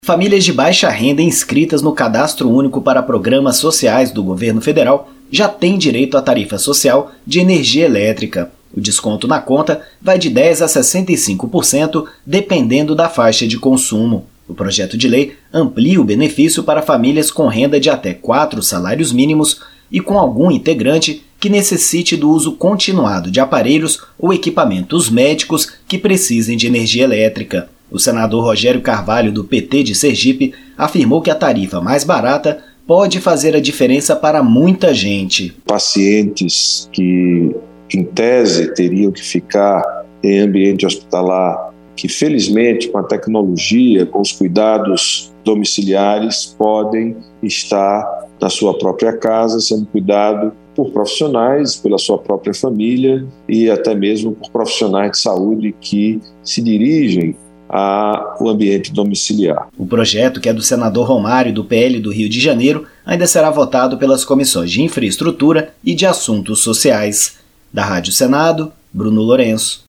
Famílias de baixa renda inscritas no Cadastro Único para Programas Sociais do Governo Federal já têm direito à tarifa social de energia elétrica. O desconto na conta vai de 10% a 65%, dependendo da faixa de consumo. O projeto de lei amplia o benefício para famílias com renda de até 4 salários mínimos e com algum integrante que necessite do uso continuado de aparelhos ou equipamentos médicos que precisem de energia elétrica. O senador Rogério Carvalho, do PT de Sergipe, afirmou que a tarifa mais barata pode fazer a diferença para muita gente. Pacientes que, em tese, teriam que ficar em ambiente hospitalar, que felizmente com a tecnologia, com os cuidados domiciliares, podem estar na sua própria casa, sendo cuidado por profissionais, pela sua própria família e até mesmo por profissionais de saúde que se dirigem ao ambiente domiciliar. O projeto, que é do senador Romário, do PL do Rio de Janeiro, ainda será votado pelas comissões de Infraestrutura e de Assuntos Sociais. Da Rádio Senado, Bruno Lourenço.